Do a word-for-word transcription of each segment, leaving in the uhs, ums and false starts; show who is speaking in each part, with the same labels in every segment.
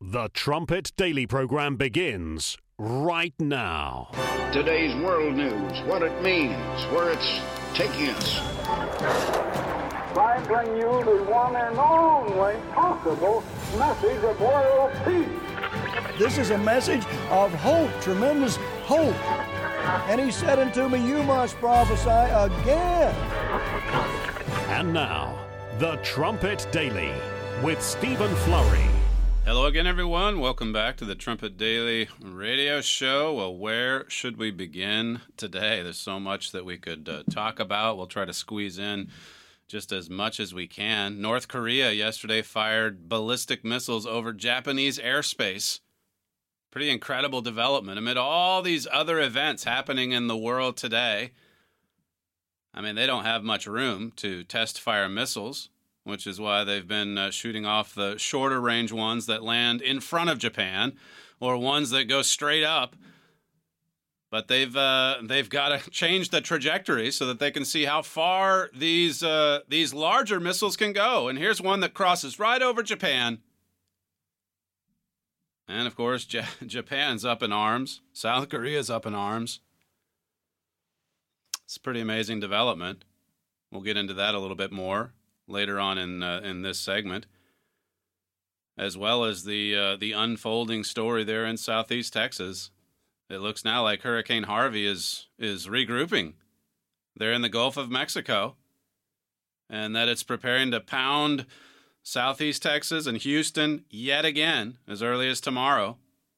Speaker 1: The Trumpet Daily program begins right now.
Speaker 2: Today's world news, what it means, where it's taking us.
Speaker 3: I bring you the one and only possible message of world peace.
Speaker 4: This is a message of hope, tremendous hope. And he said unto me, you must prophesy again.
Speaker 1: And now, The Trumpet Daily with Stephen Flurry.
Speaker 5: Hello again, everyone. Welcome back to the Trumpet Daily radio show. Well, where should we begin today? There's so much that we could uh, talk about. We'll try to squeeze in just as much as we can. North Korea yesterday fired ballistic missiles over Japanese airspace. Pretty incredible development amid all these other events happening in the world today. I mean, they don't have much room to test fire missiles, which is why they've been uh, shooting off the shorter range ones that land in front of Japan, or ones that go straight up. But they've uh, they've got to change the trajectory so that they can see how far these uh, these larger missiles can go. And here's one that crosses right over Japan. And of course, J- Japan's up in arms. South Korea's up in arms. It's a pretty amazing development. We'll get into that a little bit more later on in uh, in this segment, as well as the uh, the unfolding story there in Southeast Texas. It looks now like Hurricane Harvey is is regrouping there in the Gulf of Mexico, and that it's preparing to pound Southeast Texas and Houston yet again as early as tomorrow.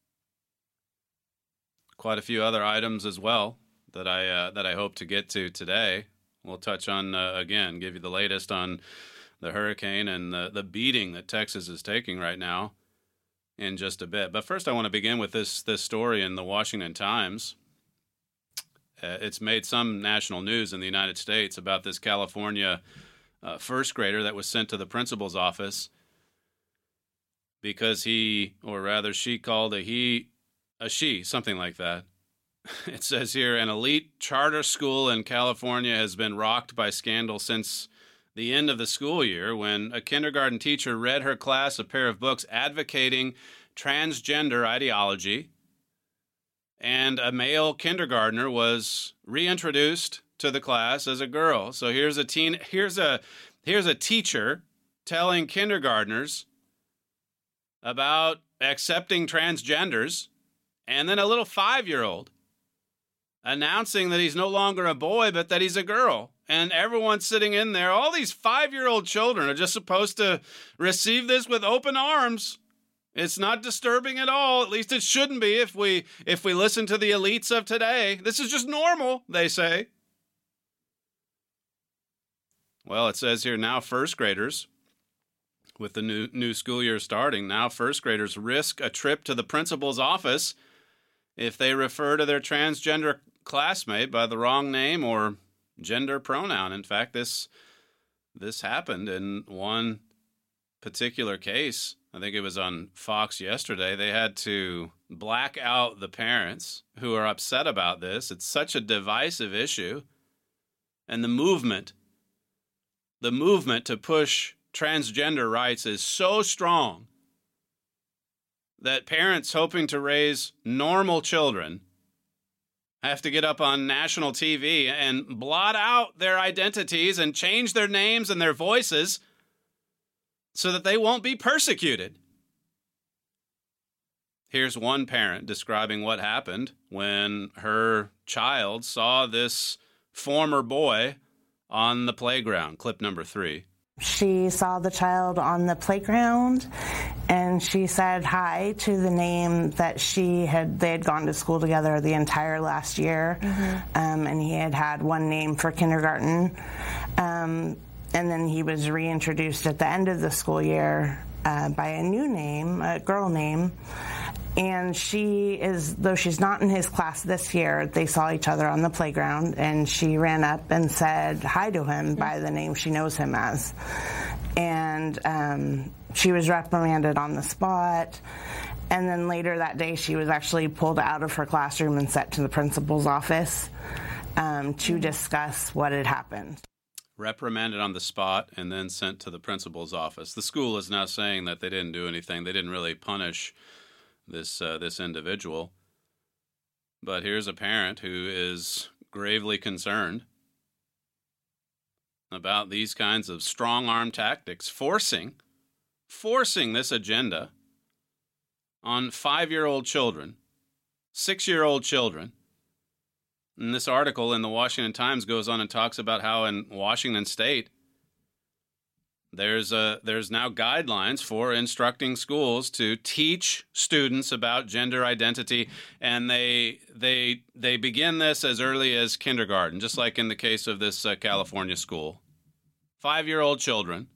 Speaker 5: Quite a few other items as well that I uh, that I hope to get to today. We'll touch on, uh, again, give you the latest on the hurricane and the, the beating that Texas is taking right now in just a bit. But first, I want to begin with this this story in the Washington Times. Uh, it's made some national news in the United States about this California uh, first grader that was sent to the principal's office because he, or rather she called a he, a she, something like that. It says here, an elite charter school in California has been rocked by scandal since the end of the school year when a kindergarten teacher read her class a pair of books advocating transgender ideology, and a male kindergartner was reintroduced to the class as a girl. So here's a teen, here's a here's a teacher telling kindergartners about accepting transgenders, and then a little five-year-old announcing that he's no longer a boy, but that he's a girl. And everyone sitting in there, all these five-year-old children are just supposed to receive this with open arms. It's not disturbing at all. At least it shouldn't be if we if we listen to the elites of today. This is just normal, they say. Well, it says here now first graders, with the new, new school year starting, now first graders risk a trip to the principal's office if they refer to their transgender classmate by the wrong name or gender pronoun. In fact, this this happened in one particular case. I think it was on Fox yesterday. They had to black out the parents who are upset about this. It's such a divisive issue. And the movement, the movement to push transgender rights is so strong that parents hoping to raise normal children have to get up on national T V and blot out their identities and change their names and their voices so that they won't be persecuted. Here's one parent describing what happened when her child saw this former boy on the playground. Clip number three.
Speaker 6: She saw the child on the playground, and she said hi to the name that she had, they had gone to school together the entire last year, mm-hmm. um, and he had had one name for kindergarten, um, and then he was reintroduced at the end of the school year uh, by a new name, a girl name. And she is, though she's not in his class this year, they saw each other on the playground, and she ran up and said hi to him by the name she knows him as. And um, she was reprimanded on the spot. And then later that day, she was actually pulled out of her classroom and sent to the principal's office um, to discuss what had happened.
Speaker 5: reprimanded on the spot, and then sent to the principal's office. The school is now saying that they didn't do anything. They didn't really punish this uh, this individual. But here's a parent who is gravely concerned about these kinds of strong-arm tactics, forcing, forcing this agenda on five-year-old children, six-year-old children. And this article in the Washington Times goes on and talks about how in Washington State, there's a, there's now guidelines for instructing schools to teach students about gender identity, and they they they begin this as early as kindergarten, just like in the case of this uh, California school. Five-year-old children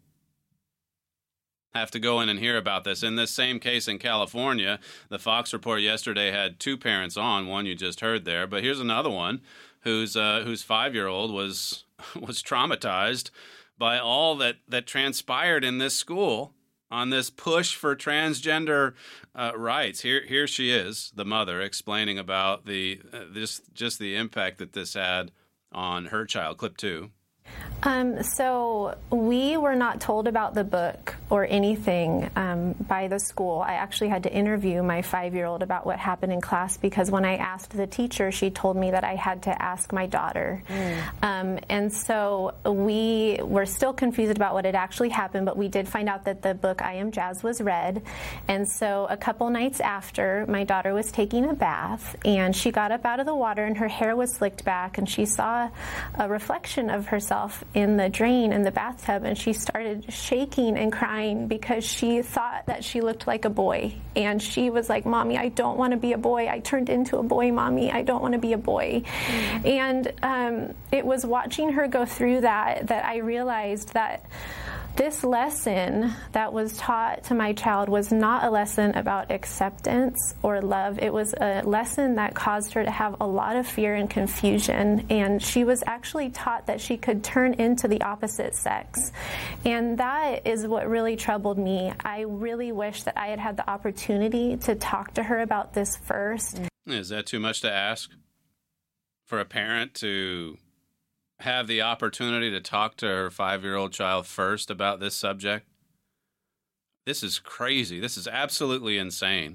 Speaker 5: have to go in and hear about this. In this same case in California, the Fox report yesterday had two parents on, one you just heard there, but here's another one whose uh, whose five-year-old was was traumatized by all that, that transpired in this school on this push for transgender uh, rights. Here here she is, the mother, explaining about the uh, this just the impact that this had on her child. Clip two.
Speaker 7: Um, so we were not told about the book or anything um, by the school. I actually had to interview my five-year-old about what happened in class, because when I asked the teacher, she told me that I had to ask my daughter. Mm. Um, and so we were still confused about what had actually happened, but we did find out that the book I Am Jazz was read. And so a couple nights after, my daughter was taking a bath, and she got up out of the water, and her hair was slicked back, and she saw a reflection of herself in the drain in the bathtub, and she started shaking and crying because she thought that she looked like a boy. And she was like, "Mommy, I don't want to be a boy. I turned into a boy, Mommy. I don't want to be a boy." Mm-hmm. And um, it was watching her go through that that I realized that this lesson that was taught to my child was not a lesson about acceptance or love. It was a lesson that caused her to have a lot of fear and confusion, and she was actually taught that she could turn into the opposite sex. And that is what really troubled me. I really wish that I had had the opportunity to talk to her about this first.
Speaker 5: Is that too much to ask for a parent to have the opportunity to talk to her five-year-old child first about this subject? This is crazy. This is absolutely insane.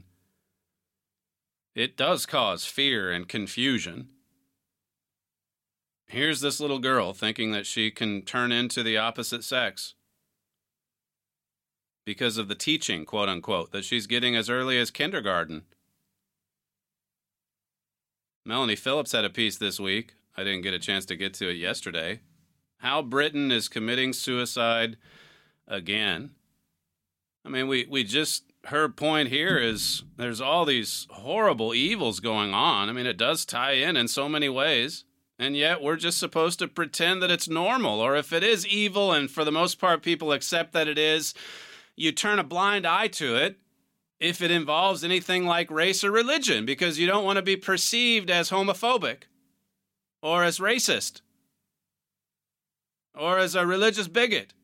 Speaker 5: It does cause fear and confusion. Here's this little girl thinking that she can turn into the opposite sex because of the teaching, quote unquote, that she's getting as early as kindergarten. Melanie Phillips had a piece this week. I didn't get a chance to get to it yesterday. How Britain is committing suicide again. I mean, we, we just, her point here is there's all these horrible evils going on. I mean, it does tie in in so many ways. And yet we're just supposed to pretend that it's normal. Or if it is evil, and for the most part people accept that it is, you turn a blind eye to it if it involves anything like race or religion, because you don't want to be perceived as homophobic, or as racist, or as a religious bigot.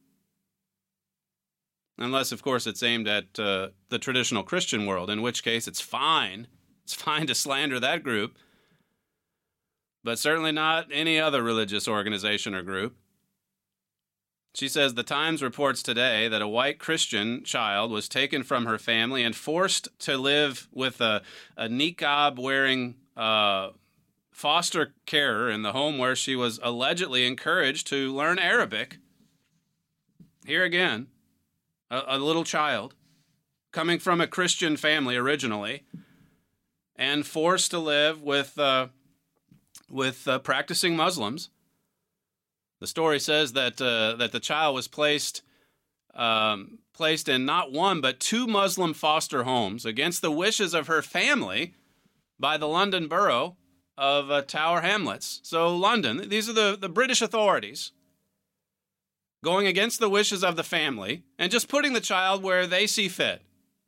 Speaker 5: Unless, of course, it's aimed at uh, the traditional Christian world, in which case it's fine. It's fine to slander that group, but certainly not any other religious organization or group. She says the Times reports today that a white Christian child was taken from her family and forced to live with a, a niqab-wearing uh foster carer in the home where she was allegedly encouraged to learn Arabic. Here again, a, a little child coming from a Christian family originally and forced to live with uh, with uh, practicing Muslims. The story says that uh, that the child was placed um, placed in not one but two Muslim foster homes against the wishes of her family by the London Borough of uh, Tower Hamlets. So London, these are the, the British authorities going against the wishes of the family and just putting the child where they see fit.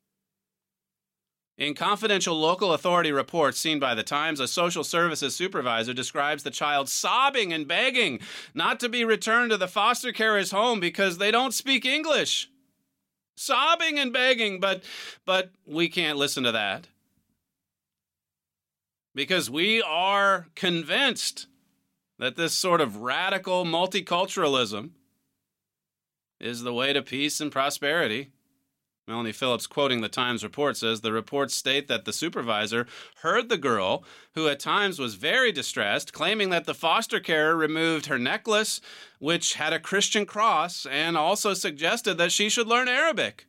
Speaker 5: In confidential local authority reports seen by the Times, a social services supervisor describes the child sobbing and begging not to be returned to the foster carer's home because they don't speak English. Sobbing and begging, but but we can't listen to that. Because we are convinced that this sort of radical multiculturalism is the way to peace and prosperity. Melanie Phillips, quoting the Times report, says the reports state that the supervisor heard the girl, who at times was very distressed, claiming that the foster carer removed her necklace, which had a Christian cross, and also suggested that she should learn Arabic.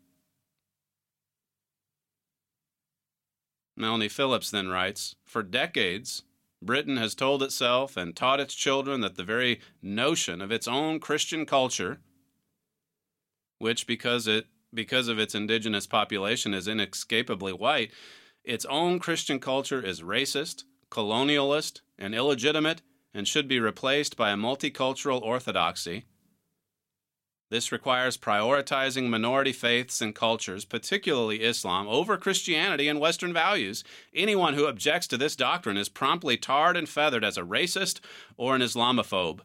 Speaker 5: Melanie Phillips then writes, for decades, Britain has told itself and taught its children that the very notion of its own Christian culture, which because it because of its indigenous population is inescapably white, its own Christian culture is racist, colonialist, and illegitimate, and should be replaced by a multicultural orthodoxy. This requires prioritizing minority faiths and cultures, particularly Islam, over Christianity and Western values. Anyone who objects to this doctrine is promptly tarred and feathered as a racist or an Islamophobe.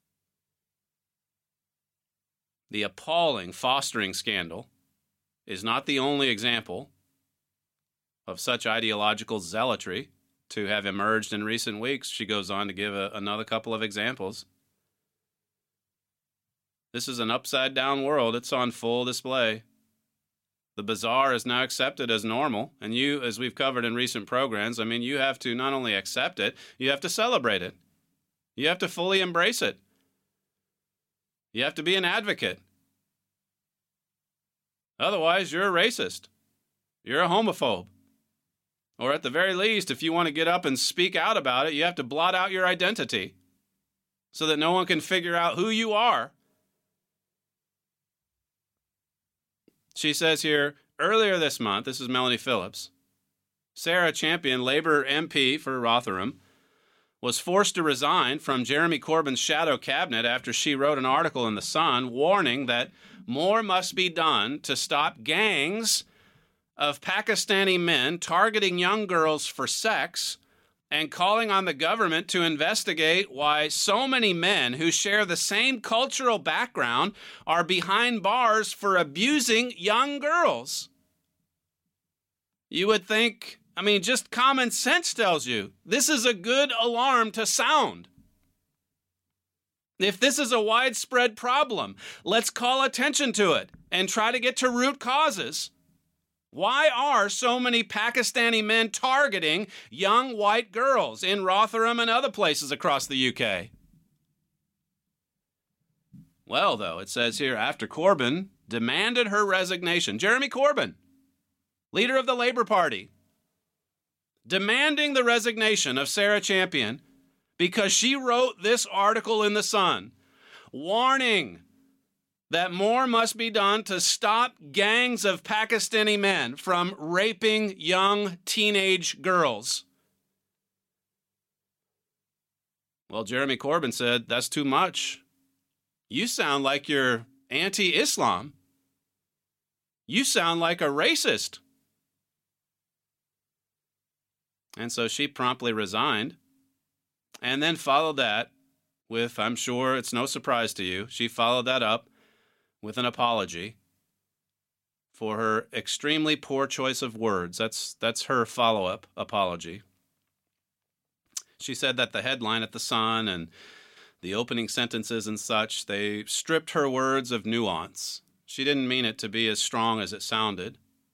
Speaker 5: The appalling fostering scandal is not the only example of such ideological zealotry to have emerged in recent weeks. She goes on to give a, another couple of examples. This is an upside-down world. It's on full display. The bizarre is now accepted as normal, and you, as we've covered in recent programs, I mean, you have to not only accept it, you have to celebrate it. You have to fully embrace it. You have to be an advocate. Otherwise, you're a racist. You're a homophobe. Or at the very least, if you want to get up and speak out about it, you have to blot out your identity so that no one can figure out who you are. She says here, earlier this month, this is Melanie Phillips, Sarah Champion, Labor M P for Rotherham, was forced to resign from Jeremy Corbyn's shadow cabinet after she wrote an article in The Sun warning that more must be done to stop gangs of Pakistani men targeting young girls for sex and calling on the government to investigate why so many men who share the same cultural background are behind bars for abusing young girls. You would think, I mean, just common sense tells you this is a good alarm to sound. If this is a widespread problem, let's call attention to it and try to get to root causes. Why are so many Pakistani men targeting young white girls in Rotherham and other places across the U K? Well, though, it says here, after Corbyn demanded her resignation, Jeremy Corbyn, leader of the Labour Party, demanding the resignation of Sarah Champion because she wrote this article in The Sun, warning that more must be done to stop gangs of Pakistani men from raping young teenage girls. Well, Jeremy Corbyn said, that's too much. You sound like you're anti-Islam. You sound like a racist. And so she promptly resigned and then followed that with, I'm sure it's no surprise to you, she followed that up with an apology for her extremely poor choice of words. That's that's her follow-up apology. She said that the headline at The Sun and the opening sentences and such, they stripped her words of nuance. She didn't mean it to be as strong as it sounded.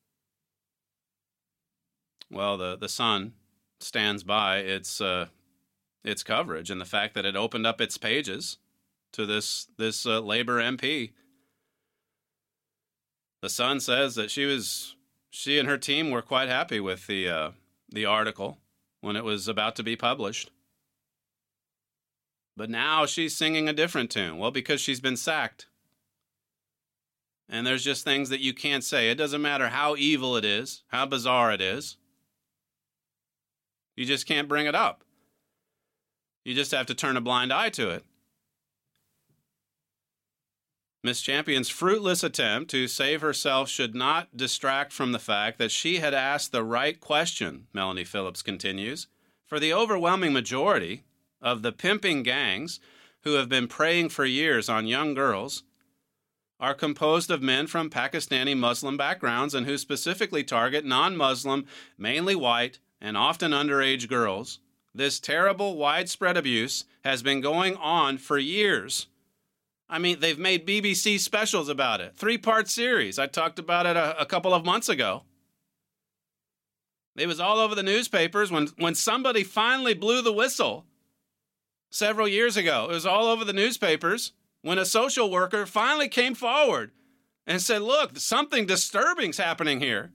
Speaker 5: Well, the, the Sun stands by its uh, its coverage and the fact that it opened up its pages to this this uh, Labour M P. The Sun says that she was she and her team were quite happy with the uh, the article when it was about to be published. But now she's singing a different tune. Well, because she's been sacked. And there's just things that you can't say. It doesn't matter how evil it is, how bizarre it is. You just can't bring it up. You just have to turn a blind eye to it. Miss Champion's fruitless attempt to save herself should not distract from the fact that she had asked the right question, Melanie Phillips continues. For the overwhelming majority of the pimping gangs who have been preying for years on young girls are composed of men from Pakistani Muslim backgrounds and who specifically target non-Muslim, mainly white, and often underage girls, This terrible, widespread abuse has been going on for years. I mean, they've made B B C specials about it. Three-part series. I talked about it a, a couple of months ago. It was all over the newspapers when, when somebody finally blew the whistle several years ago. It was all over the newspapers when a social worker finally came forward and said, look, something disturbing's happening here.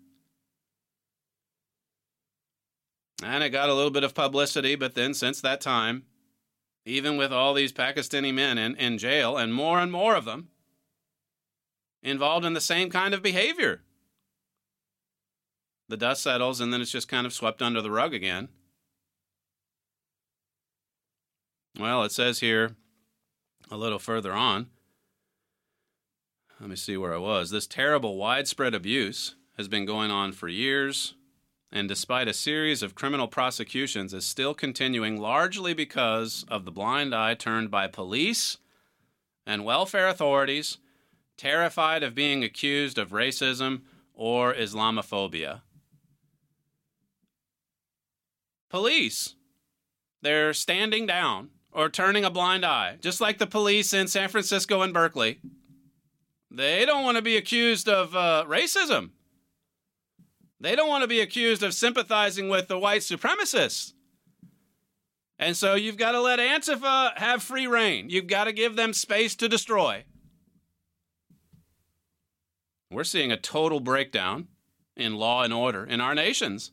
Speaker 5: And it got a little bit of publicity, but then since that time, even with all these Pakistani men in, in jail, and more and more of them involved in the same kind of behavior, the dust settles and then it's just kind of swept under the rug again. Well, it says here a little further on, let me see where I was. This terrible widespread abuse has been going on for years, and despite a series of criminal prosecutions, is still continuing largely because of the blind eye turned by police and welfare authorities, terrified of being accused of racism or Islamophobia. Police, they're standing down or turning a blind eye, just like the police in San Francisco and Berkeley. They don't want to be accused of uh, racism. They don't want to be accused of sympathizing with the white supremacists. And so you've got to let Antifa have free reign. You've got to give them space to destroy. We're seeing a total breakdown in law and order in our nations.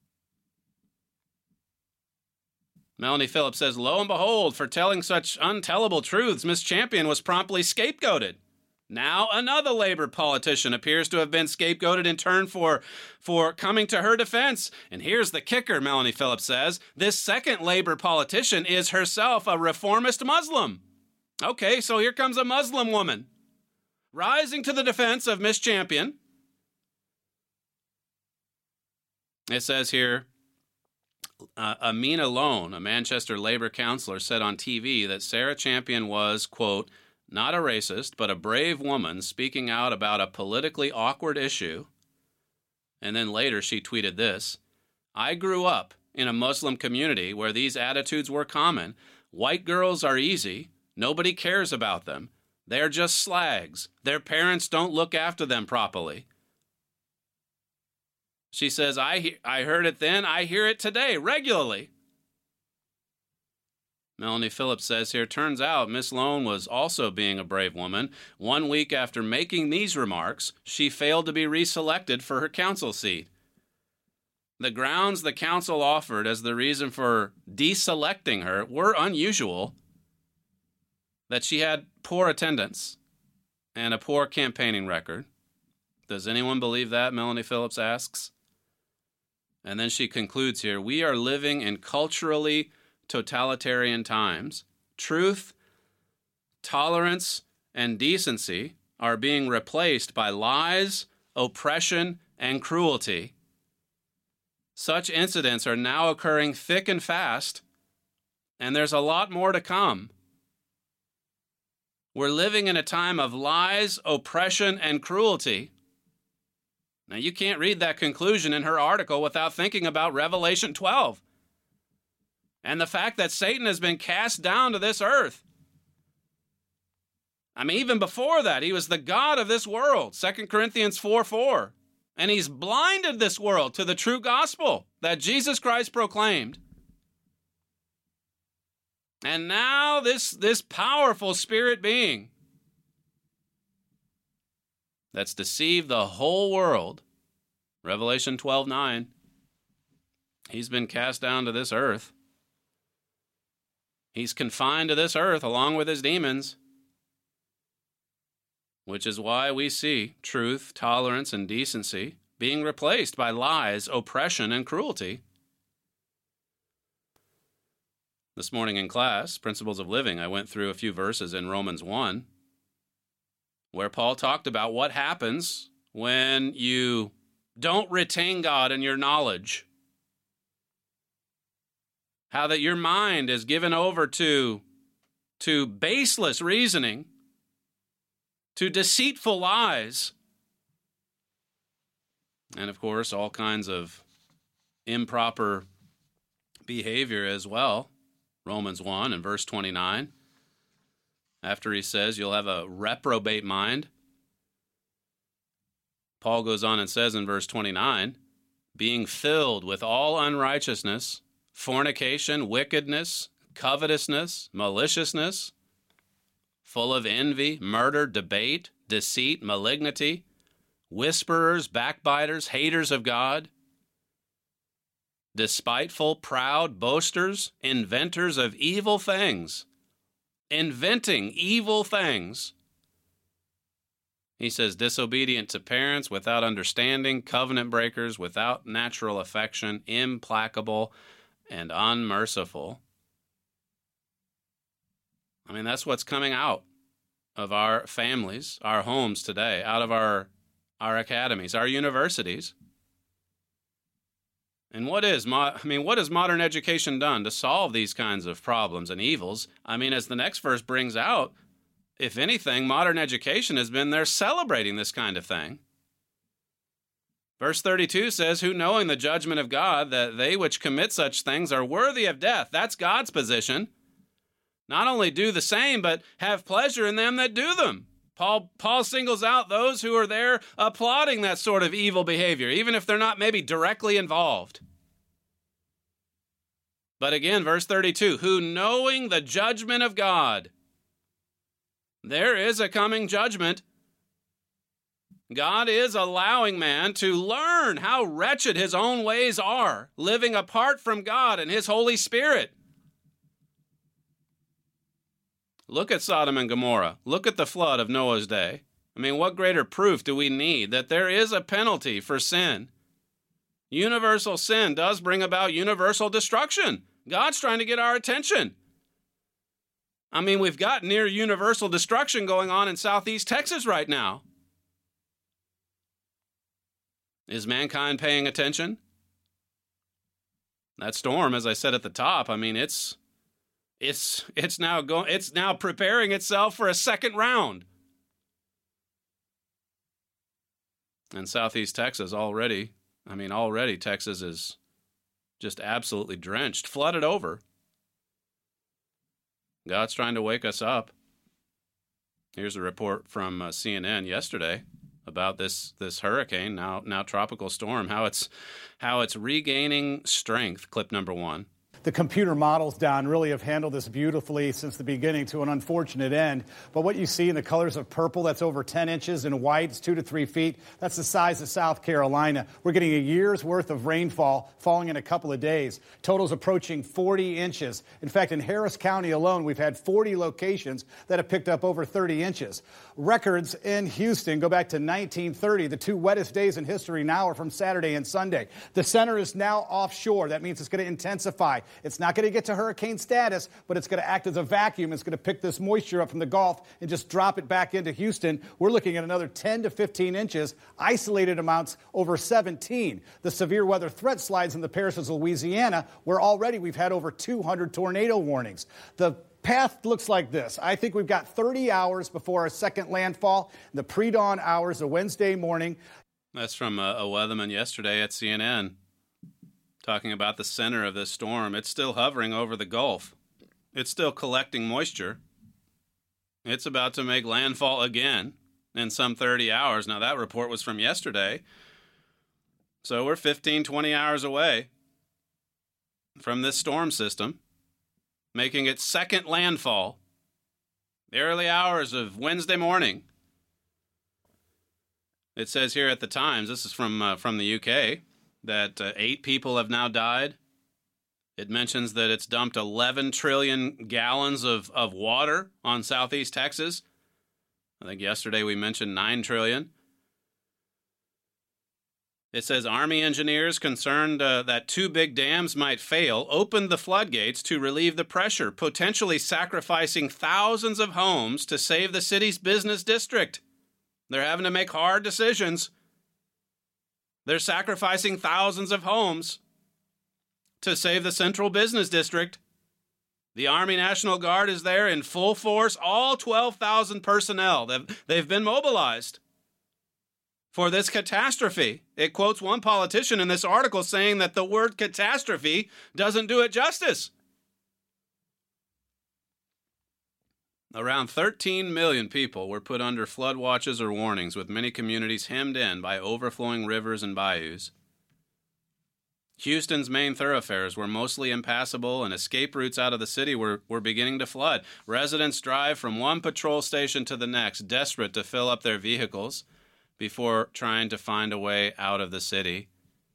Speaker 5: Melanie Phillips says, lo and behold, for telling such untellable truths, Miss Champion was promptly scapegoated. Now another Labor politician appears to have been scapegoated in turn for, for coming to her defense. And here's the kicker, Melanie Phillips says. This second Labor politician is herself a reformist Muslim. Okay, so here comes a Muslim woman rising to the defense of Miss Champion. It says here, uh, Amina Lone, a Manchester Labour councillor, said on T V that Sarah Champion was, quote, not a racist, but a brave woman speaking out about a politically awkward issue. And then later she tweeted this, I grew up in a Muslim community where these attitudes were common. White girls are easy. Nobody cares about them. They're just slags. Their parents don't look after them properly. She says, I, he- I heard it then, I hear it today, regularly. Melanie Phillips says here, turns out Miss Lone was also being a brave woman. One week after making these remarks, she failed to be reselected for her council seat. The grounds the council offered as the reason for deselecting her were unusual, that she had poor attendance and a poor campaigning record. Does anyone believe that, Melanie Phillips asks? And then she concludes here, we are living in culturally totalitarian times. Truth, tolerance, and decency are being replaced by lies, oppression, and cruelty. Such incidents are now occurring thick and fast, and there's a lot more to come. We're living in a time of lies, oppression, and cruelty. Now, you can't read that conclusion in her article without thinking about Revelation twelve. And the fact that Satan has been cast down to this earth. I mean, even before that, he was the god of this world, Second Corinthians four four. And he's blinded this world to the true gospel that Jesus Christ proclaimed. And now this, this powerful spirit being that's deceived the whole world, Revelation twelve nine, he's been cast down to this earth. He's confined to this earth along with his demons, which is why we see truth, tolerance, and decency being replaced by lies, oppression, and cruelty. This morning in class, Principles of Living, I went through a few verses in Romans one, where Paul talked about what happens when you don't retain God in your knowledge. How that your mind is given over to, to baseless reasoning, to deceitful lies, and of course, all kinds of improper behavior as well. Romans one and verse twenty-nine. After he says you'll have a reprobate mind, Paul goes on and says in verse twenty-nine, being filled with all unrighteousness, fornication, wickedness, covetousness, maliciousness, full of envy, murder, debate, deceit, malignity, whisperers, backbiters, haters of God, despiteful, proud, boasters, inventors of evil things, inventing evil things. He says, disobedient to parents, without understanding, covenant breakers, without natural affection, implacable, and unmerciful. I mean, that's what's coming out of our families, our homes today, out of our, our academies, our universities. And what is, mo- I mean, what has modern education done to solve these kinds of problems and evils? I mean, as the next verse brings out, if anything, modern education has been there celebrating this kind of thing. Verse thirty-two says, who knowing the judgment of God, that they which commit such things are worthy of death. That's God's position. Not only do the same, but have pleasure in them that do them. Paul, Paul singles out those who are there applauding that sort of evil behavior, even if they're not maybe directly involved. But again, verse thirty-two, who knowing the judgment of God. There is a coming judgment. God is allowing man to learn how wretched his own ways are, living apart from God and his Holy Spirit. Look at Sodom and Gomorrah. Look at the flood of Noah's day. I mean, what greater proof do we need that there is a penalty for sin? Universal sin does bring about universal destruction. God's trying to get our attention. I mean, we've got near universal destruction going on in southeast Texas right now. Is mankind paying attention? That storm, as I said at the top, I mean, it's it's it's now going it's now preparing itself for a second round. And southeast Texas already, I mean, already Texas is just absolutely drenched, flooded over. God's trying to wake us up. Here's a report from uh, C N N yesterday about this this hurricane, now now tropical storm, how it's how it's regaining strength. Clip number one.
Speaker 8: The computer models, Don, really have handled this beautifully since the beginning to an unfortunate end. But what you see in the colors of purple, that's over ten inches, and white, it's two to three feet. That's the size of South Carolina. We're getting a year's worth of rainfall falling in a couple of days. Totals approaching forty inches. In fact, in Harris County alone, we've had forty locations that have picked up over thirty inches. Records in Houston go back to nineteen thirty. The two wettest days in history now are from Saturday and Sunday. The center is now offshore. That means it's going to intensify. It's not going to get to hurricane status, but it's going to act as a vacuum. It's going to pick this moisture up from the Gulf and just drop it back into Houston. We're looking at another ten to fifteen inches, isolated amounts over seventeen. The severe weather threat slides in the parishes of Louisiana, where already we've had over two hundred tornado warnings. The path looks like this. I think we've got thirty hours before our second landfall, the pre-dawn hours of Wednesday morning.
Speaker 5: That's from a, a weatherman yesterday at C N N. Talking about the center of this storm. It's still hovering over the Gulf. It's still collecting moisture. It's about to make landfall again in some thirty hours. Now, that report was from yesterday. So we're fifteen, twenty hours away from this storm system making its second landfall. The early hours of Wednesday morning. It says here at the Times, this is from uh, from the U K, that uh, eight people have now died. It mentions that it's dumped eleven trillion gallons of, of water on southeast Texas. I think yesterday we mentioned nine trillion. It says Army engineers concerned uh, that two big dams might fail opened the floodgates to relieve the pressure, potentially sacrificing thousands of homes to save the city's business district. They're having to make hard decisions. They're sacrificing thousands of homes to save the central business district. The Army National Guard is there in full force, all twelve thousand personnel. They've, they've been mobilized. for this catastrophe. It quotes one politician in this article saying that the word catastrophe doesn't do it justice. Around thirteen million people were put under flood watches or warnings, with many communities hemmed in by overflowing rivers and bayous. Houston's main thoroughfares were mostly impassable, and escape routes out of the city were, were beginning to flood. Residents drive from one patrol station to the next, desperate to fill up their vehicles before trying to find a way out of the city.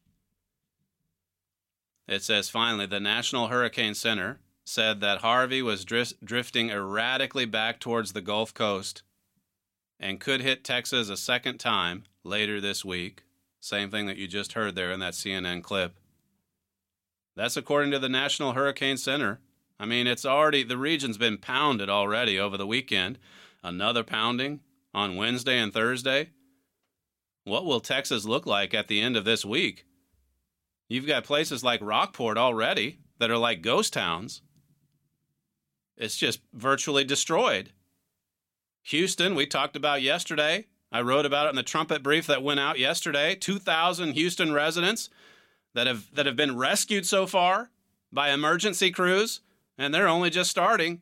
Speaker 5: It says, finally, the National Hurricane Center said that Harvey was dri- drifting erratically back towards the Gulf Coast and could hit Texas a second time later this week. Same thing that you just heard there in that C N N clip. That's according to the National Hurricane Center. I mean, it's already, the region's been pounded already over the weekend. Another pounding on Wednesday and Thursday. What will Texas look like at the end of this week? You've got places like Rockport already that are like ghost towns. It's just virtually destroyed. Houston, we talked about yesterday. I wrote about it in the Trumpet brief that went out yesterday. two thousand Houston residents that have that have been rescued so far by emergency crews, and they're only just starting.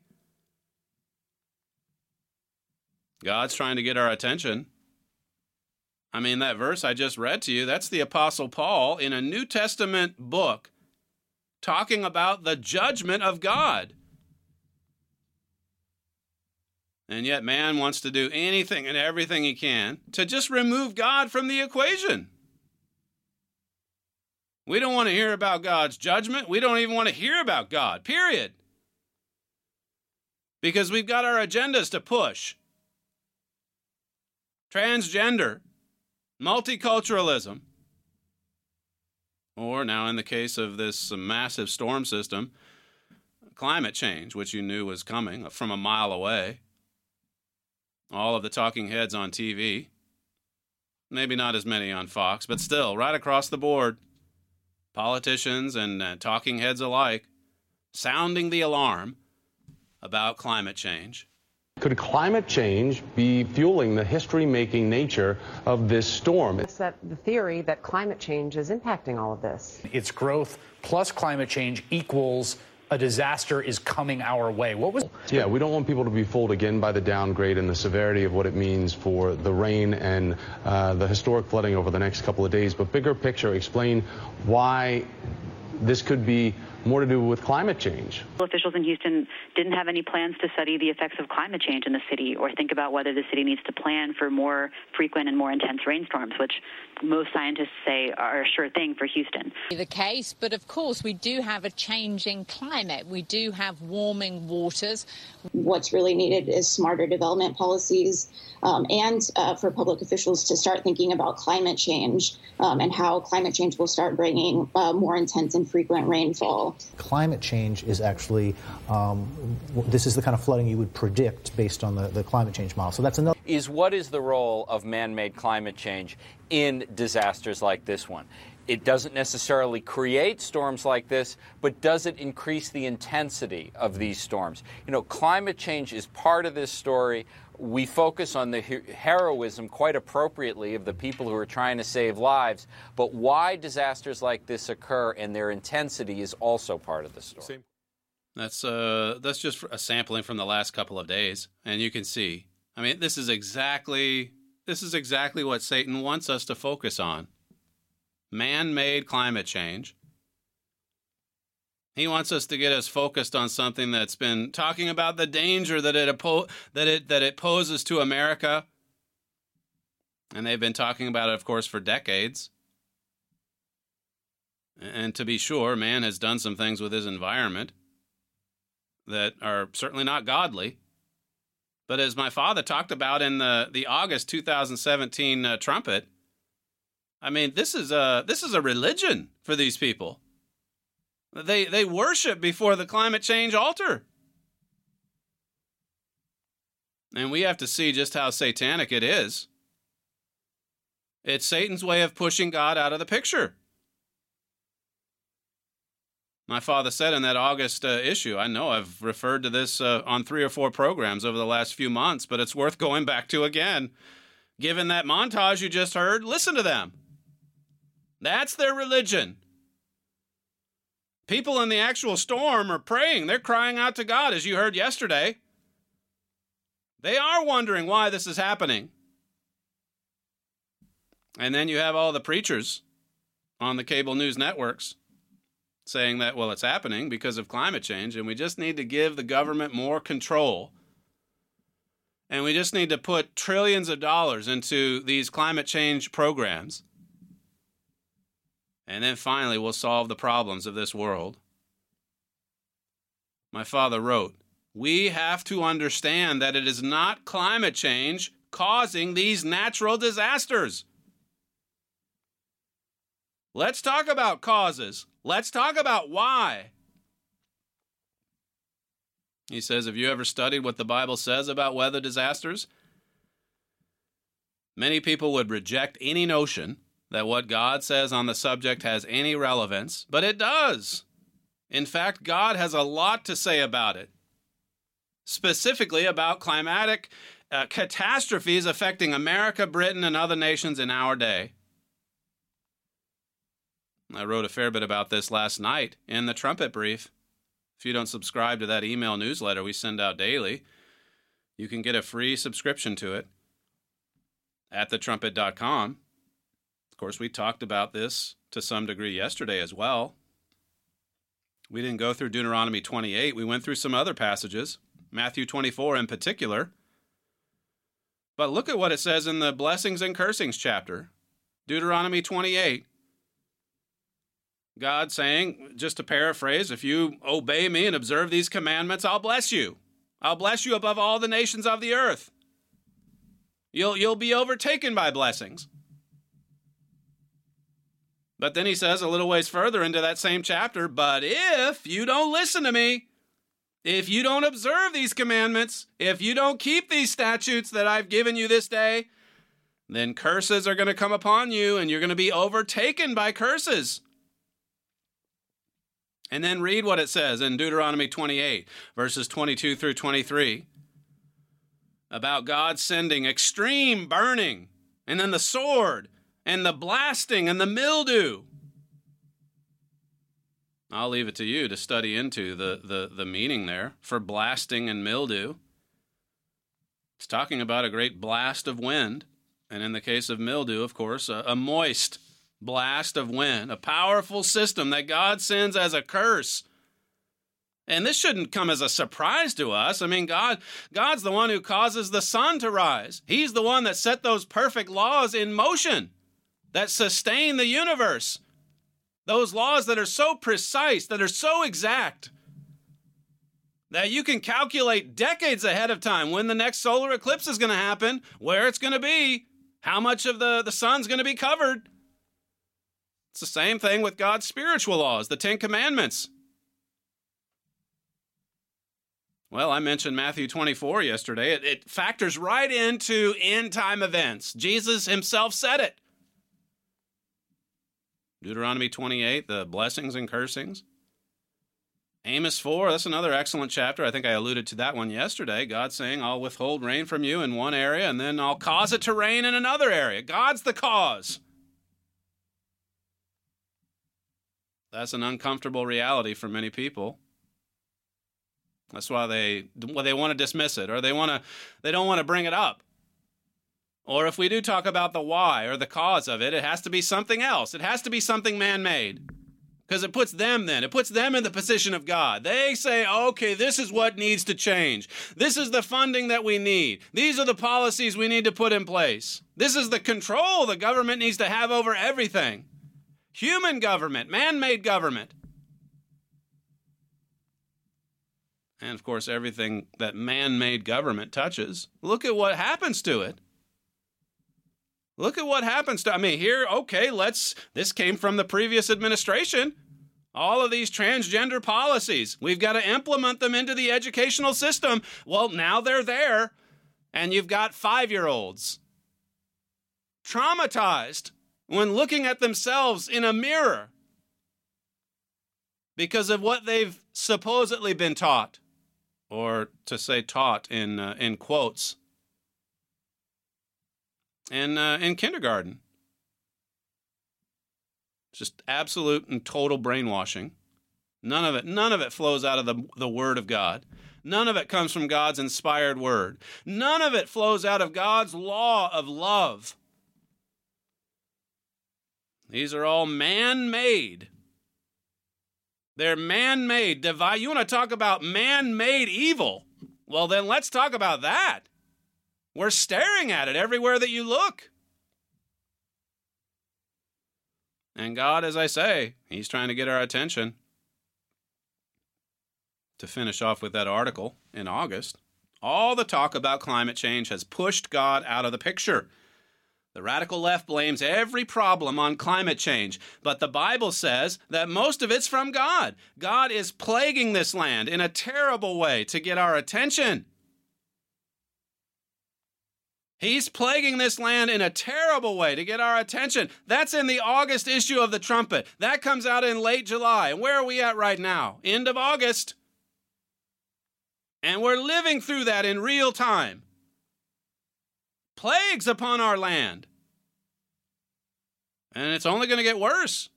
Speaker 5: God's trying to get our attention. I mean, that verse I just read to you, that's the Apostle Paul in a New Testament book talking about the judgment of God. And yet man wants to do anything and everything he can to just remove God from the equation. We don't want to hear about God's judgment. We don't even want to hear about God, period. Because we've got our agendas to push. Transgender, multiculturalism, or now in the case of this massive storm system, climate change, which you knew was coming from a mile away. All of the talking heads on T V, maybe not as many on Fox, but still, right across the board, politicians and uh, talking heads alike, sounding the alarm about climate change.
Speaker 9: Could climate change be fueling the history-making nature of this storm?
Speaker 10: It's that the theory that climate change is impacting all of this.
Speaker 11: Its growth plus climate change equals a disaster is coming our way. What was?
Speaker 9: Yeah, we don't want people to be fooled again by the downgrade and the severity of what it means for the rain and uh, the historic flooding over the next couple of days. But bigger picture, explain why this could be more to do with climate change.
Speaker 12: Officials in Houston didn't have any plans to study the effects of climate change in the city or think about whether the city needs to plan for more frequent and more intense rainstorms, which most scientists say are a sure thing for Houston.
Speaker 13: The case, but of course we do have a changing climate. We do have warming waters.
Speaker 14: What's really needed is smarter development policies um, and uh, for public officials to start thinking about climate change um, and how climate change will start bringing uh, more intense and frequent rainfall.
Speaker 15: Climate change is actually, um, this is the kind of flooding you would predict based on the, the climate change model. So that's another.
Speaker 16: Is what is the role of man-made climate change in disasters like this one? It doesn't necessarily create storms like this, but does it increase the intensity of these storms? You know, climate change is part of this story. We focus on the heroism quite appropriately of the people who are trying to save lives, but why disasters like this occur and their intensity is also part of the story.
Speaker 5: That's uh, that's just a sampling from the last couple of days, and you can see. I mean, this is exactly this is exactly what Satan wants us to focus on. Man-made climate change. He wants us to get us focused on something that's been talking about the danger that it oppo- that it that it poses to America. And they've been talking about it, of course, for decades. And to be sure, man has done some things with his environment that are certainly not godly. But as my father talked about in the, the August two thousand seventeen uh, Trumpet, I mean, this is a this is a religion for these people. They they worship before the climate change altar. And we have to see just how satanic it is. It's Satan's way of pushing God out of the picture. My father said in that August uh, issue, I know I've referred to this uh, on three or four programs over the last few months, but it's worth going back to again. Given that montage you just heard, listen to them. That's their religion. People in the actual storm are praying. They're crying out to God, as you heard yesterday. They are wondering why this is happening. And then you have all the preachers on the cable news networks saying that, well, it's happening because of climate change, and we just need to give the government more control. And we just need to put trillions of dollars into these climate change programs. And then finally, we'll solve the problems of this world. My father wrote, we have to understand that it is not climate change causing these natural disasters. Let's talk about causes. Let's talk about why. He says, have you ever studied what the Bible says about weather disasters? Many people would reject any notion that what God says on the subject has any relevance, but it does. In fact, God has a lot to say about it, specifically about climatic uh, catastrophes affecting America, Britain, and other nations in our day. I wrote a fair bit about this last night in the Trumpet Brief. If you don't subscribe to that email newsletter we send out daily, you can get a free subscription to it at the trumpet dot com. Of course, we talked about this to some degree yesterday as well. We didn't go through Deuteronomy twenty-eight. We went through some other passages, Matthew twenty-four in particular. But look at what it says in the blessings and cursings chapter. Deuteronomy twenty-eight. God saying, just to paraphrase, if you obey me and observe these commandments, I'll bless you. I'll bless you above all the nations of the earth. You'll, you'll be overtaken by blessings. But then he says a little ways further into that same chapter, but if you don't listen to me, if you don't observe these commandments, if you don't keep these statutes that I've given you this day, then curses are going to come upon you and you're going to be overtaken by curses. And then read what it says in Deuteronomy twenty-eight, verses twenty-two through twenty-three, about God sending extreme burning, and then the sword, and the blasting, and the mildew. I'll leave it to you to study into the, the, the meaning there for blasting and mildew. It's talking about a great blast of wind, and in the case of mildew, of course, a, a moist blast of wind, a powerful system that God sends as a curse. And this shouldn't come as a surprise to us. I mean, God, God's the one who causes the sun to rise. He's the one that set those perfect laws in motion that sustain the universe. Those laws that are so precise, that are so exact, that you can calculate decades ahead of time when the next solar eclipse is going to happen, where it's going to be, how much of the, the sun's going to be covered. It's the same thing with God's spiritual laws, the Ten Commandments. Well, I mentioned Matthew twenty-four yesterday. It, it factors right into end-time events. Jesus himself said it. Deuteronomy twenty-eight, the blessings and cursings. Amos four, that's another excellent chapter. I think I alluded to that one yesterday. God saying, I'll withhold rain from you in one area, and then I'll cause it to rain in another area. God's the cause. That's an uncomfortable reality for many people. That's why they well, they want to dismiss it, or they want to they don't want to bring it up. Or if we do talk about the why or the cause of it, it has to be something else. It has to be something man-made. Because it puts them then, it puts them in the position of God. They say, okay, this is what needs to change. This is the funding that we need. These are the policies we need to put in place. This is the control the government needs to have over everything. Human government, man-made government. And of course, everything that man-made government touches, look at what happens to it. Look at what happens to, I mean, here, okay, let's, this came from the previous administration. All of these transgender policies, we've got to implement them into the educational system. Well, now they're there, and you've got five-year-olds traumatized when looking at themselves in a mirror because of what they've supposedly been taught, or to say taught in uh, in quotes. in uh, in kindergarten. Just absolute and total brainwashing. None of it, none of it flows out of the, the Word of God. None of it comes from God's inspired Word. None of it flows out of God's law of love. These are all man-made. They're man-made. Divide. You want to talk about man-made evil? Well, then let's talk about that. We're staring at it everywhere that you look. And God, as I say, He's trying to get our attention. To finish off with that article in August, all the talk about climate change has pushed God out of the picture. The radical left blames every problem on climate change, but the Bible says that most of it's from God. God is plaguing this land in a terrible way to get our attention. He's plaguing this land in a terrible way to get our attention. That's in the August issue of the Trumpet. That comes out in late July. And where are we at right now? End of August. And we're living through that in real time. Plagues upon our land. And it's only going to get worse.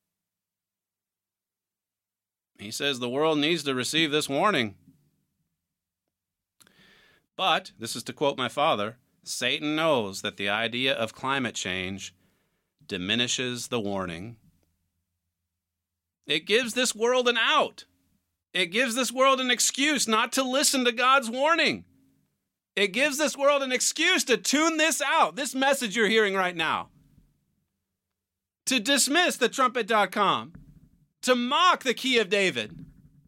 Speaker 5: He says the world needs to receive this warning. But, this is to quote my father, Satan knows that the idea of climate change diminishes the warning. It gives this world an out. It gives this world an excuse not to listen to God's warning. It gives this world an excuse to tune this out, this message you're hearing right now. To dismiss the trumpet dot com. To mock the key of David.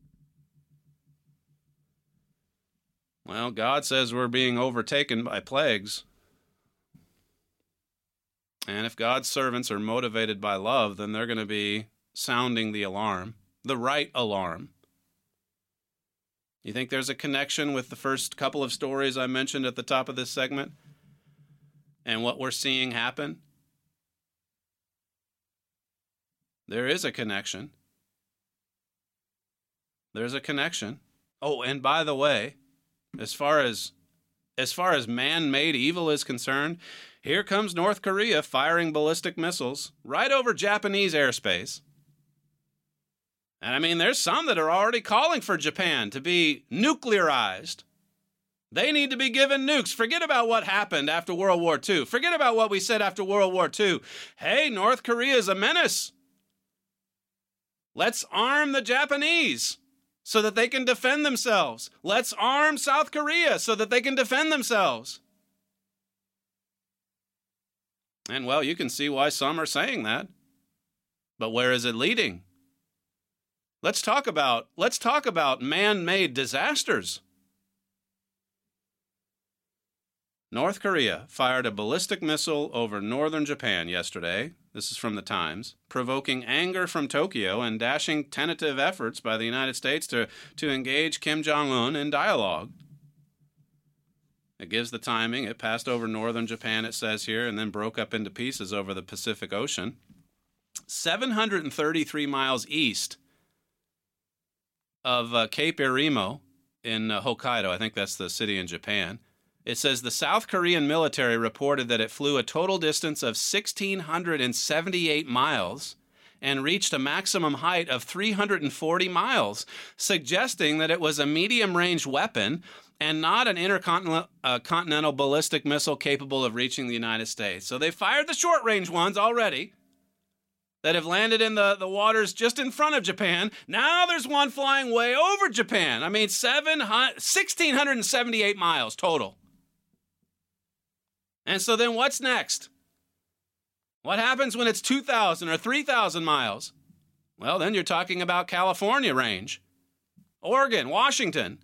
Speaker 5: Well, God says we're being overtaken by plagues. And if God's servants are motivated by love, then they're going to be sounding the alarm, the right alarm. You think there's a connection with the first couple of stories I mentioned at the top of this segment and what we're seeing happen? There is a connection. There's a connection. Oh, and by the way, as far as as far as man-made evil is concerned, here comes North Korea firing ballistic missiles right over Japanese airspace. And I mean, there's some that are already calling for Japan to be nuclearized. They need to be given nukes. Forget about what happened after World War Two. Forget about what we said after World War Two. Hey, North Korea is a menace. Let's arm the Japanese so that they can defend themselves. Let's arm South Korea so that they can defend themselves. And, well, you can see why some are saying that. But where is it leading? Let's talk about, let's talk about man-made disasters. North Korea fired a ballistic missile over northern Japan yesterday. This is from the Times, provoking anger from Tokyo and dashing tentative efforts by the United States to, to engage Kim Jong-un in dialogue. It gives the timing. It passed over northern Japan, it says here, and then broke up into pieces over the Pacific Ocean. seven hundred thirty-three miles east of uh, Cape Irimo in uh, Hokkaido. I think that's the city in Japan. It says the South Korean military reported that it flew a total distance of one thousand six hundred seventy-eight miles and reached a maximum height of three hundred forty miles, suggesting that it was a medium-range weapon and not an intercontinental uh, continental ballistic missile capable of reaching the United States. So they fired the short-range ones already that have landed in the, the waters just in front of Japan. Now there's one flying way over Japan. I mean, seven hundred, one thousand six hundred seventy-eight miles total. And so then what's next? What happens when it's two thousand or three thousand miles? Well, then you're talking about California range, Oregon, Washington.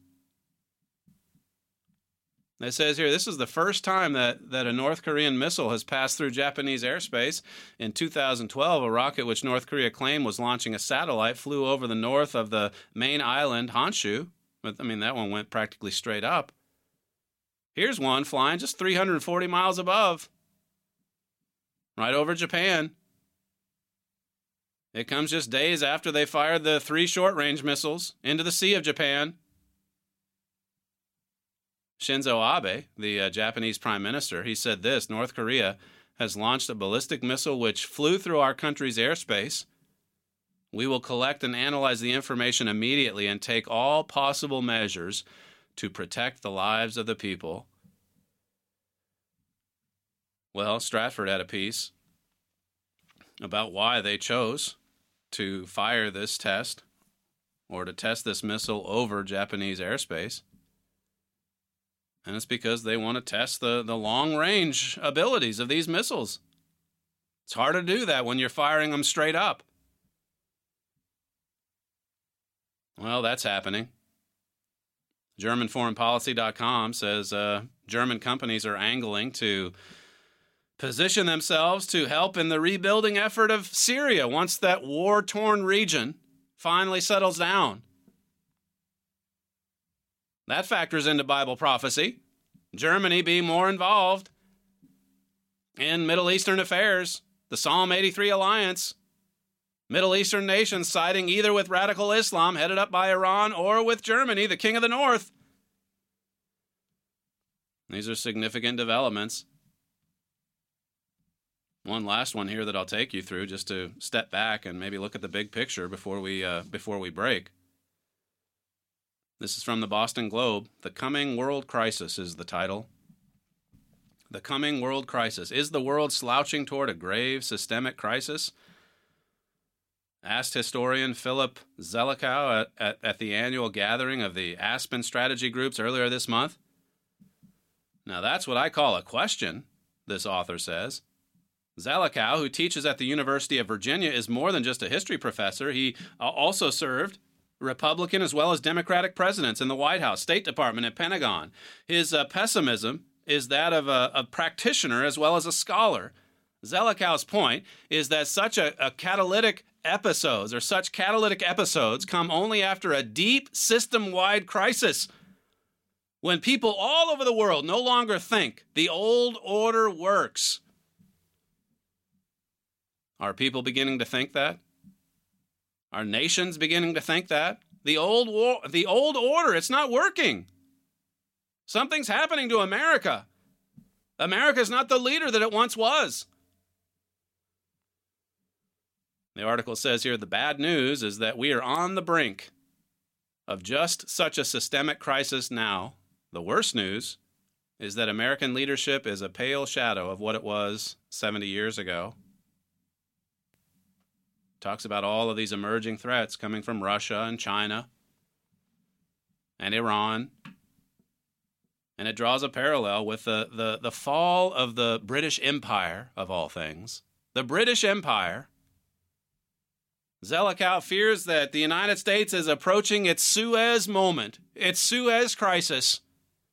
Speaker 5: It says here, this is the first time that, that a North Korean missile has passed through Japanese airspace. In two thousand twelve, a rocket which North Korea claimed was launching a satellite flew over the north of the main island, Honshu. But, I mean, that one went practically straight up. Here's one flying just three hundred forty miles above, right over Japan. It comes just days after they fired the three short-range missiles into the Sea of Japan. Shinzo Abe, the uh, Japanese prime minister, he said this: North Korea has launched a ballistic missile which flew through our country's airspace. We will collect and analyze the information immediately and take all possible measures to protect the lives of the people. Well, Stratford had a piece about why they chose to fire this test or to test this missile over Japanese airspace. And it's because they want to test the, the long-range abilities of these missiles. It's hard to do that when you're firing them straight up. Well, that's happening. German Foreign Policy dot com says uh, German companies are angling to position themselves to help in the rebuilding effort of Syria once that war-torn region finally settles down. That factors into Bible prophecy. Germany being more involved in Middle Eastern affairs, the Psalm eighty-three alliance, Middle Eastern nations siding either with radical Islam headed up by Iran or with Germany, the king of the north. These are significant developments. One last one here that I'll take you through just to step back and maybe look at the big picture before we uh, before we break. This is from the Boston Globe. The Coming World Crisis is the title. The Coming World Crisis. Is the world slouching toward a grave systemic crisis? Asked historian Philip Zelikow at, at, at the annual gathering of the Aspen Strategy Groups earlier this month. Now that's what I call a question, this author says. Zelikow, who teaches at the University of Virginia, is more than just a history professor. He also served Republican as well as Democratic presidents in the White House, State Department, and Pentagon. His uh, pessimism is that of a, a practitioner as well as a scholar. Zelikow's point is that such a, a catalytic episodes or such catalytic episodes come only after a deep system-wide crisis, when people all over the world no longer think the old order works. Are people beginning to think that? Are nations beginning to think that? The old war, the old order, it's not working. Something's happening to America. America's not the leader that it once was. The article says here, the bad news is that we are on the brink of just such a systemic crisis now. The worst news is that American leadership is a pale shadow of what it was seventy years ago. Talks about all of these emerging threats coming from Russia and China and Iran. And it draws a parallel with the, the, the fall of the British Empire, of all things. The British Empire. Zelikow fears that the United States is approaching its Suez moment, its Suez crisis.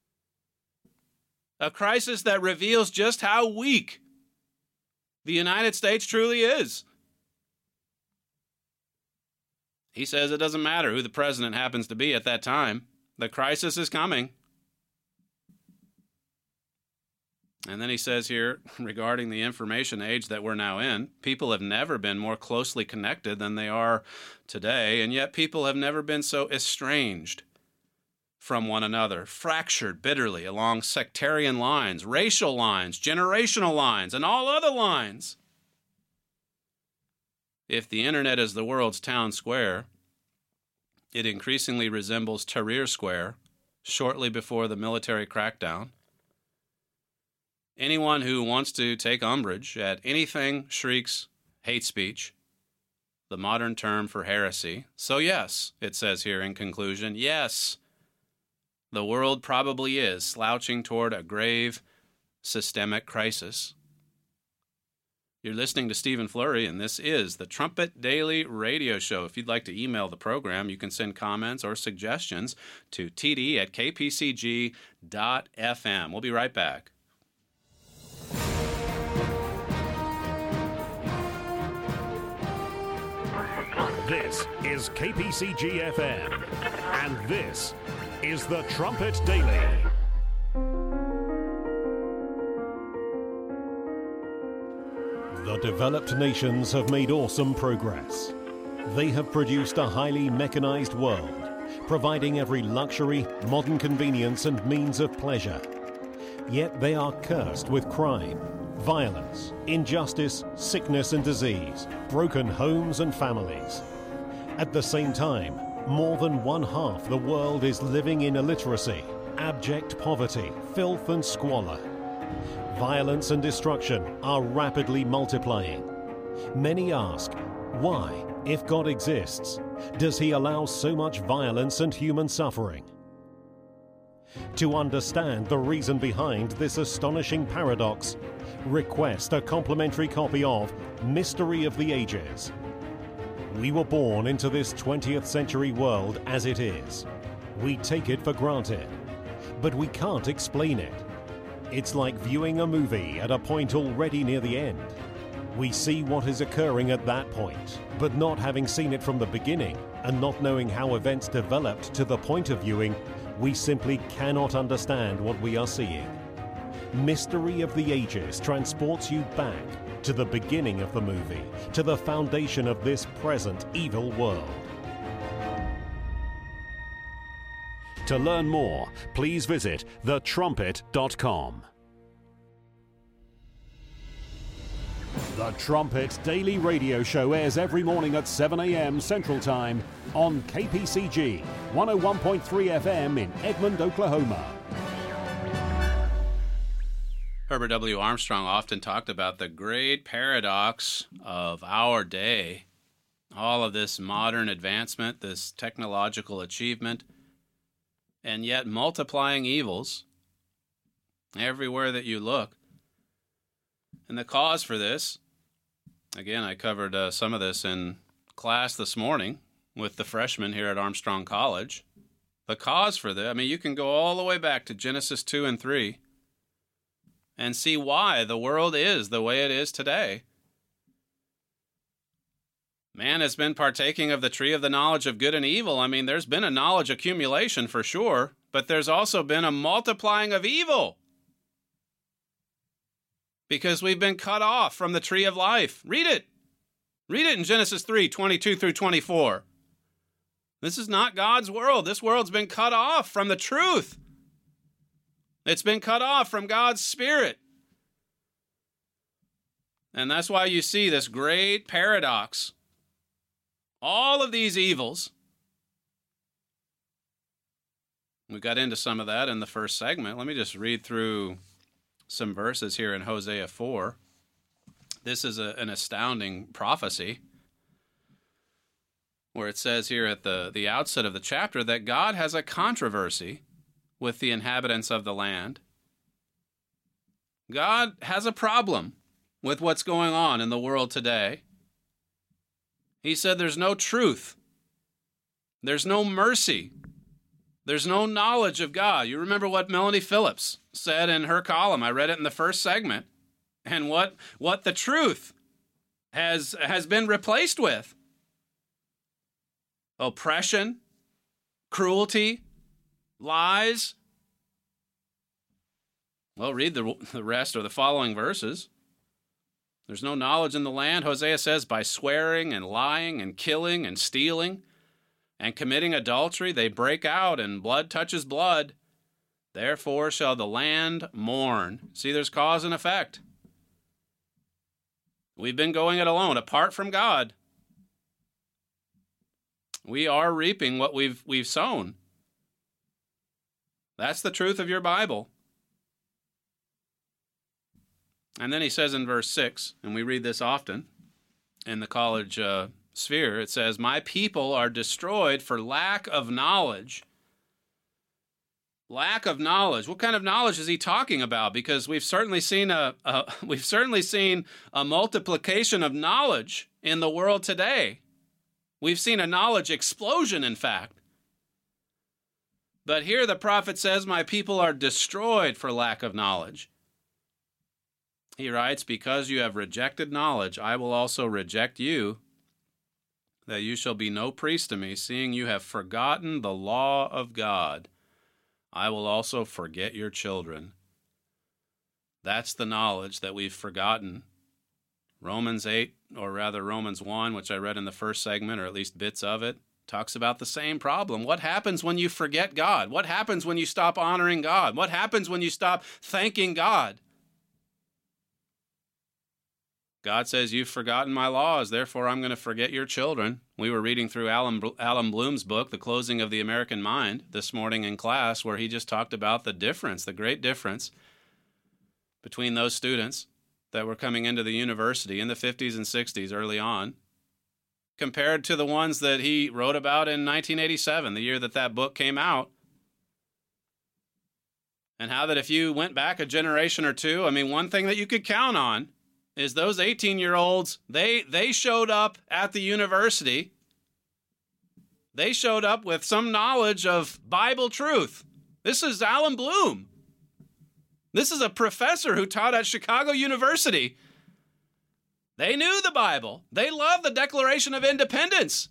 Speaker 5: A crisis that reveals just how weak the United States truly is. He says it doesn't matter who the president happens to be at that time. The crisis is coming. And then he says here, regarding the information age that we're now in, people have never been more closely connected than they are today, and yet people have never been so estranged from one another, fractured bitterly along sectarian lines, racial lines, generational lines, and all other lines. If the internet is the world's town square, it increasingly resembles Tahrir Square shortly before the military crackdown. Anyone who wants to take umbrage at anything shrieks hate speech, the modern term for heresy. So yes, it says here in conclusion, yes, the world probably is slouching toward a grave systemic crisis. You're listening to Stephen Flurry, and this is the Trumpet Daily Radio Show. If you'd like to email the program, you can send comments or suggestions to t d at k p c g dot f m. We'll be right back.
Speaker 1: This is K P C G F M, and this is the Trumpet Daily. The developed nations have made awesome progress. They have produced a highly mechanized world, providing every luxury, modern convenience and means of pleasure. Yet they are cursed with crime, violence, injustice, sickness and disease, broken homes and families. At the same time, more than one half the world is living in illiteracy, abject poverty, filth and squalor. Violence and destruction are rapidly multiplying. Many ask, why, if God exists, does he allow so much violence and human suffering? To understand the reason behind this astonishing paradox, request a complimentary copy of Mystery of the Ages. We were born into this twentieth century world as it is. We take it for granted, but we can't explain it. It's like viewing a movie at a point already near the end. We see what is occurring at that point, but not having seen it from the beginning and not knowing how events developed to the point of viewing, we simply cannot understand what we are seeing. Mystery of the Ages transports you back to the beginning of the movie, to the foundation of this present evil world. To learn more, please visit the trumpet dot com. The Trumpet Daily Radio Show airs every morning at seven a.m. Central Time on K P C G one oh one point three F M in Edmond, Oklahoma.
Speaker 5: Herbert W. Armstrong often talked about the great paradox of our day. All of this modern advancement, this technological achievement, and yet multiplying evils everywhere that you look. And the cause for this, again, I covered uh, some of this in class this morning with the freshmen here at Armstrong College. The cause for this, I mean, you can go all the way back to Genesis two and three and see why the world is the way it is today. Man has been partaking of the tree of the knowledge of good and evil. I mean, there's been a knowledge accumulation for sure, but there's also been a multiplying of evil because we've been cut off from the tree of life. Read it. Read it in Genesis three, twenty-two through twenty-four. This is not God's world. This world's been cut off from the truth. It's been cut off from God's Spirit. And that's why you see this great paradox. All of these evils, we got into some of that in the first segment. Let me just read through some verses here in Hosea four. This is a, an astounding prophecy where it says here at the, the outset of the chapter that God has a controversy with the inhabitants of the land. God has a problem with what's going on in the world today. He said there's no truth. There's no mercy. There's no knowledge of God. You remember what Melanie Phillips said in her column. I read it in the first segment. And what, what the truth has, has been replaced with. Oppression, cruelty, lies. Well, read the, the rest or the following verses. There's no knowledge in the land, Hosea says, by swearing and lying and killing and stealing and committing adultery, they break out and blood touches blood. Therefore shall the land mourn. See, there's cause and effect. We've been going it alone, apart from God. We are reaping what we've we've sown. That's the truth of your Bible. And then he says in verse six, and we read this often in the college uh, sphere, it says, my people are destroyed for lack of knowledge. Lack of knowledge. What kind of knowledge is he talking about? Because we've certainly seen a, a we've certainly seen a multiplication of knowledge in the world today. We've seen a knowledge explosion, in fact. But here the prophet says, my people are destroyed for lack of knowledge. He writes, because you have rejected knowledge, I will also reject you, that you shall be no priest to me, seeing you have forgotten the law of God. I will also forget your children. That's the knowledge that we've forgotten. Romans eight, or rather Romans one, which I read in the first segment, or at least bits of it, talks about the same problem. What happens when you forget God? What happens when you stop honoring God? What happens when you stop thanking God? God says, you've forgotten my laws, therefore I'm going to forget your children. We were reading through Alan, Alan Bloom's book, The Closing of the American Mind, this morning in class, where he just talked about the difference, the great difference between those students that were coming into the university in the fifties and sixties early on, compared to the ones that he wrote about in nineteen eighty-seven, the year that that book came out. And how that if you went back a generation or two, I mean, one thing that you could count on is those eighteen-year-olds, they they showed up at the university. They showed up with some knowledge of Bible truth. This is Alan Bloom. This is a professor who taught at Chicago University. They knew the Bible. They loved the Declaration of Independence.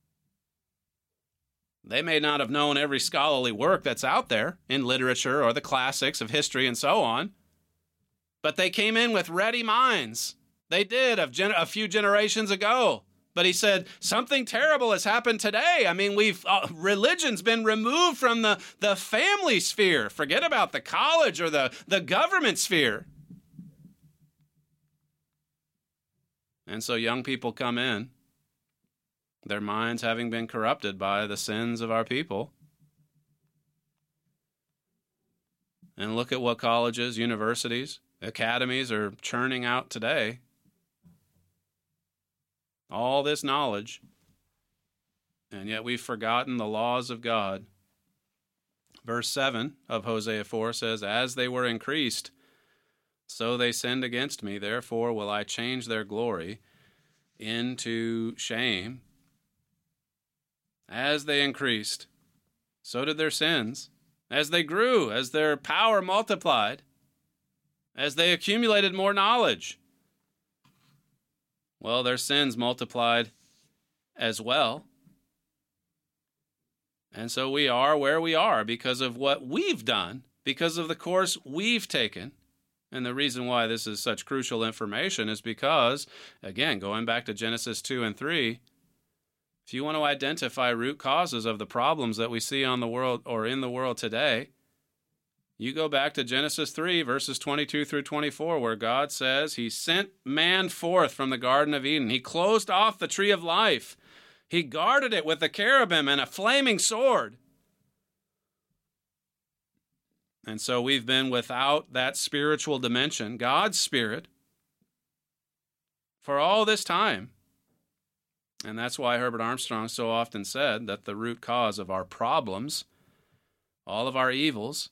Speaker 5: They may not have known every scholarly work that's out there in literature or the classics of history and so on, but they came in with ready minds. They did a, gen- a few generations ago. But he said, something terrible has happened today. I mean, we've uh, religion's been removed from the, the family sphere. Forget about the college or the, the government sphere. And so young people come in, their minds having been corrupted by the sins of our people. And look at what colleges, universities, academies are churning out today. All this knowledge, and yet we've forgotten the laws of God. Verse seven of Hosea four says, as they were increased, so they sinned against me. Therefore will I change their glory into shame. As they increased, so did their sins. As they grew, as their power multiplied, as they accumulated more knowledge, well, their sins multiplied as well. And so we are where we are because of what we've done, because of the course we've taken. And the reason why this is such crucial information is because, again, going back to Genesis two and three, if you want to identify root causes of the problems that we see on the world or in the world today, you go back to Genesis three, verses twenty-two through twenty-four, where God says he sent man forth from the Garden of Eden. He closed off the tree of life. He guarded it with a cherubim and a flaming sword. And so we've been without that spiritual dimension, God's Spirit, for all this time. And that's why Herbert Armstrong so often said that the root cause of our problems, all of our evils,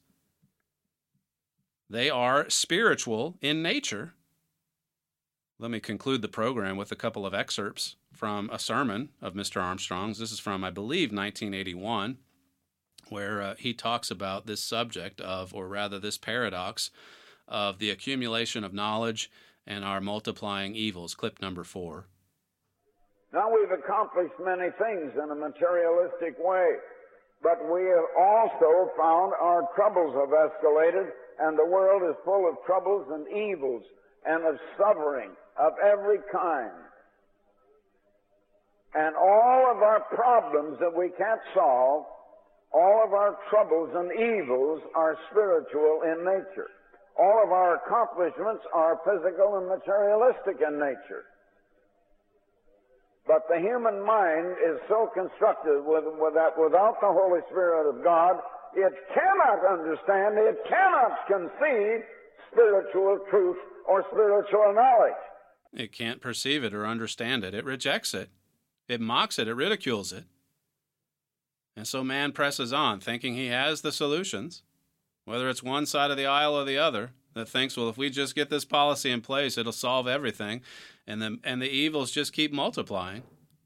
Speaker 5: they are spiritual in nature. Let me conclude the program with a couple of excerpts from a sermon of Mister Armstrong's. This is from, I believe, nineteen eighty-one, where uh, he talks about this subject of, or rather this paradox of the accumulation of knowledge and our multiplying evils. Clip number four.
Speaker 2: Now we've accomplished many things in a materialistic way, but we have also found our troubles have escalated, and the world is full of troubles and evils and of suffering of every kind. And all of our problems that we can't solve, all of our troubles and evils are spiritual in nature. All of our accomplishments are physical and materialistic in nature. But the human mind is so constructed with, with that without the Holy Spirit of God, it cannot understand, it cannot conceive spiritual truth or spiritual knowledge.
Speaker 5: It can't perceive it or understand it. It rejects it. It mocks it. It ridicules it. And so man presses on, thinking he has the solutions, whether it's one side of the aisle or the other, that thinks, well, if we just get this policy in place, it'll solve everything. And the, and the evils just keep multiplying.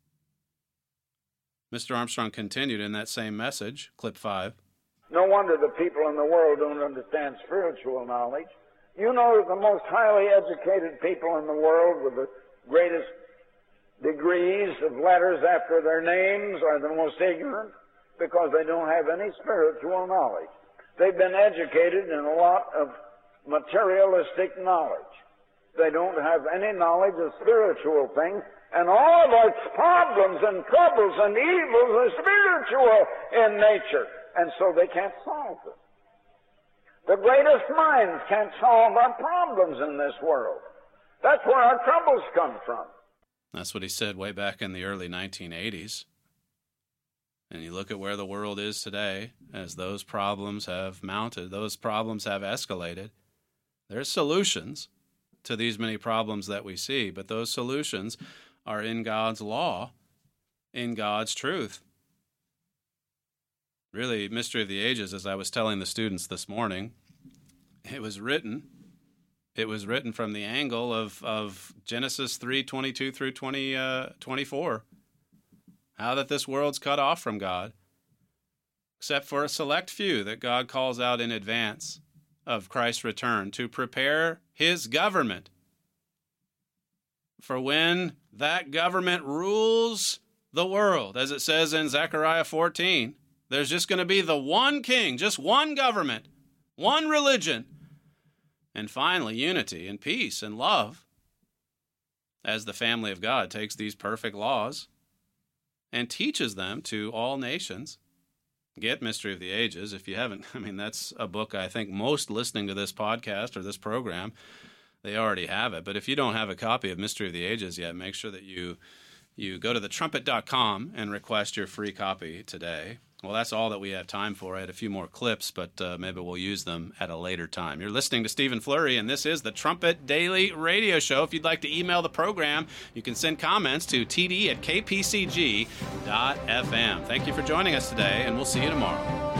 Speaker 5: Mister Armstrong continued in that same message, clip five.
Speaker 2: No wonder the people in the world don't understand spiritual knowledge. You know that the most highly educated people in the world with the greatest degrees of letters after their names are the most ignorant because they don't have any spiritual knowledge. They've been educated in a lot of materialistic knowledge. They don't have any knowledge of spiritual things, And all of its problems and troubles and evils are spiritual in nature, and so they can't solve them. The greatest minds can't solve our problems in this world. That's where our troubles come from.
Speaker 5: That's what he said way back in the early nineteen eighties. And you look at where the world is today, as those problems have mounted, those problems have escalated. There's solutions to these many problems that we see, but those solutions are in God's law, in God's truth. Really, Mystery of the Ages, as I was telling the students this morning, it was written, it was written from the angle of, of Genesis three twenty-two through twenty, uh, twenty-four. How that this world's cut off from God, except for a select few that God calls out in advance of Christ's return to prepare his government. For when that government rules the world, as it says in Zechariah fourteen, there's just going to be the one king, just one government, one religion, and finally unity and peace and love, as the family of God takes these perfect laws and teaches them to all nations. Get Mystery of the Ages. If you haven't, I mean, that's a book I think most listening to this podcast or this program, they already have it. But if you don't have a copy of Mystery of the Ages yet, make sure that you you go to the trumpet dot com and request your free copy today. Well, that's all that we have time for. I had a few more clips, but uh, maybe we'll use them at a later time. You're listening to Stephen Flurry, and this is the Trumpet Daily Radio Show. If you'd like to email the program, you can send comments to t d at k p c g dot f m. Thank you for joining us today, and we'll see you tomorrow.